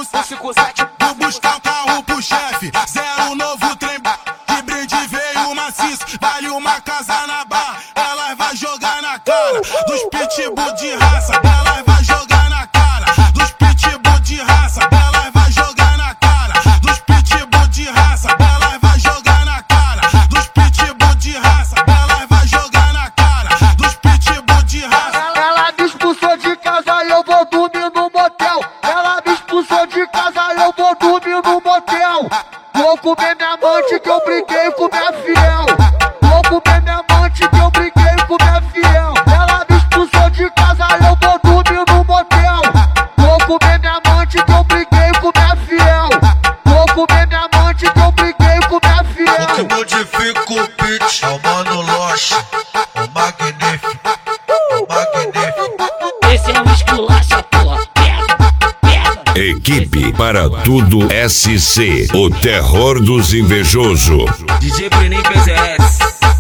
157. Vou buscar um carro pro chefe, zero novo trem. De brinde veio maciço, vale uma casa na barra. Ela vai jogar na cara dos pitbull de raça. Ela vai jogar na cara dos pitbull de raça. Ela vai jogar na cara dos pitbull de raça. Ela vai jogar na cara dos pitbull de raça. Ela vai jogar na cara dos pitbull de raça. Ela me expulsou de casa e eu vou dormir no motel. Ela me expulsou de casa e eu vou dormir no motel. Vou comer minha amante que eu briguei com minha fiel. Vou comer minha amante que eu briguei com minha fiel. Ela me expulsou de casa e eu vou dormir no motel. Vou comer minha amante que eu briguei com minha fiel. Vou comer minha amante que eu briguei com minha fiel. O que modifica o beat é o Mano Loche, o magnífico, o magnífico. Esse é um esculacha, porra. Pega. Equipe para tudo SC, o terror dos invejosos. DJ Brenin PZS.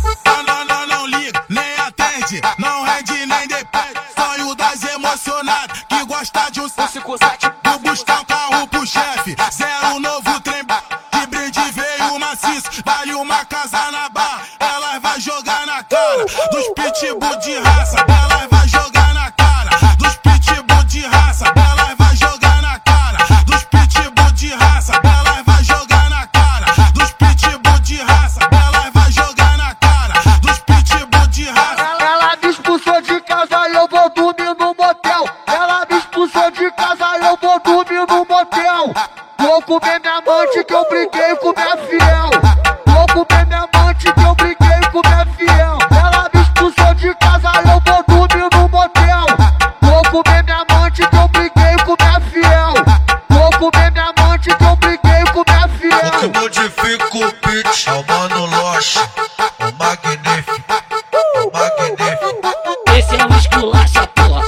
Não liga, nem atende, não rende nem depende. Sonho das emocionadas que gosta de um 157. Vou buscar um carro pro chefe, zero novo trem. De brinde veio maciço, vale uma casa na barra. Ela vai jogar na cara dos pitbull de raça. Ela vai jogar na cara dos pitbull de raça. Ela vai jogar na cara dos pitbull de raça. Ela vai jogar na cara dos pitbull de raça. Ela vai jogar na cara dos pitbull de raça. Ela me expulsou de casa e eu vou dormir no motel. Ela me expulsou de casa e eu vou dormir no motel. Vou comer minha amante que eu briguei com minha fiel. Vou comer minha amante que eu briguei com minha fiel. Ela me expulsou de casa e eu vou dormir no motel. Vou comer minha amante que eu briguei com minha fiel. Vou comer minha amante que eu briguei com minha O que fiel. modifica o beat é o Mano Loche, o magnífico, o magnífico. Esse é um esculacha, porra.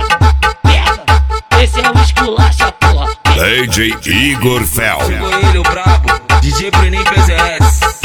Pega. Esse é um esculacha, porra. DJ Igor Fel. Chegou ele, o brabo. DJ Brenin PZS.